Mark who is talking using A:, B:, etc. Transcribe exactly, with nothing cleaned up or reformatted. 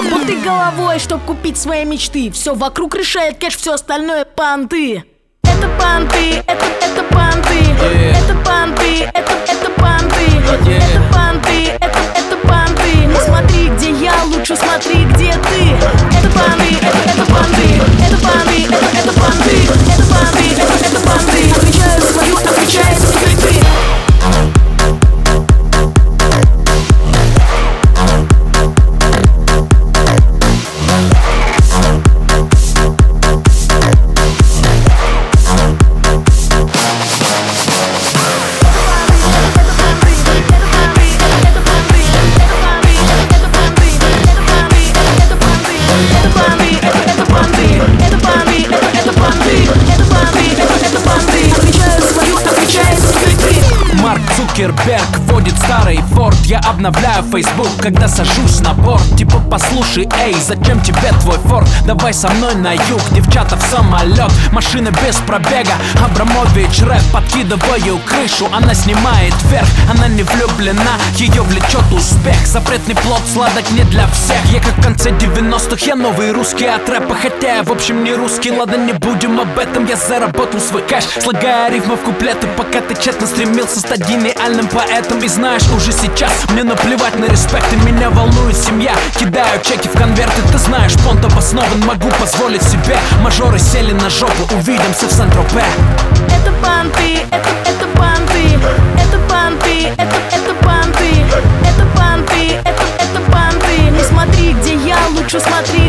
A: Работай головой, чтоб купить свои мечты. Все вокруг решает кэш, все остальное понты. Это понты, это, это понты, yeah. Это понты, это, это понты, yeah. Это понты, это, это понты. Не смотри, где я, лучше смотри, где ты. Это понты, это, это понты, это понты, это, это понты, это понты, это, это понты. Отвечаю свою, отвечаю теперь ты.
B: Цукерберг водит старый форд. Я обновляю Facebook, когда сажусь на борт. Типа послушай, эй, зачем тебе твой форд? Давай со мной на юг, девчата в самолет. Машина без пробега, Абрамович рэп. Подкидываю крышу, она снимает вверх. Она не влюблена, ее влечет успех. Запретный плод сладок не для всех. Я как в конце девяностых, я новый русский от рэпа. Хотя я в общем не русский, ладно, не будем об этом. Я заработал свой кэш, слагая рифмы в куплеты, пока ты тщетно стремился стать гениальным поэтом. И знаешь, уже сейчас мне наплевать на респект, и меня волнует семья. Кидаю чеки в конверты, ты знаешь, понт обоснован. Могу позволить себе, мажоры сели на жопу. Увидимся в Сан-Тропе.
A: Это понты, это, это понты, это понты, это, это понты, это понты, это, это понты. Не смотри, где я, лучше смотри,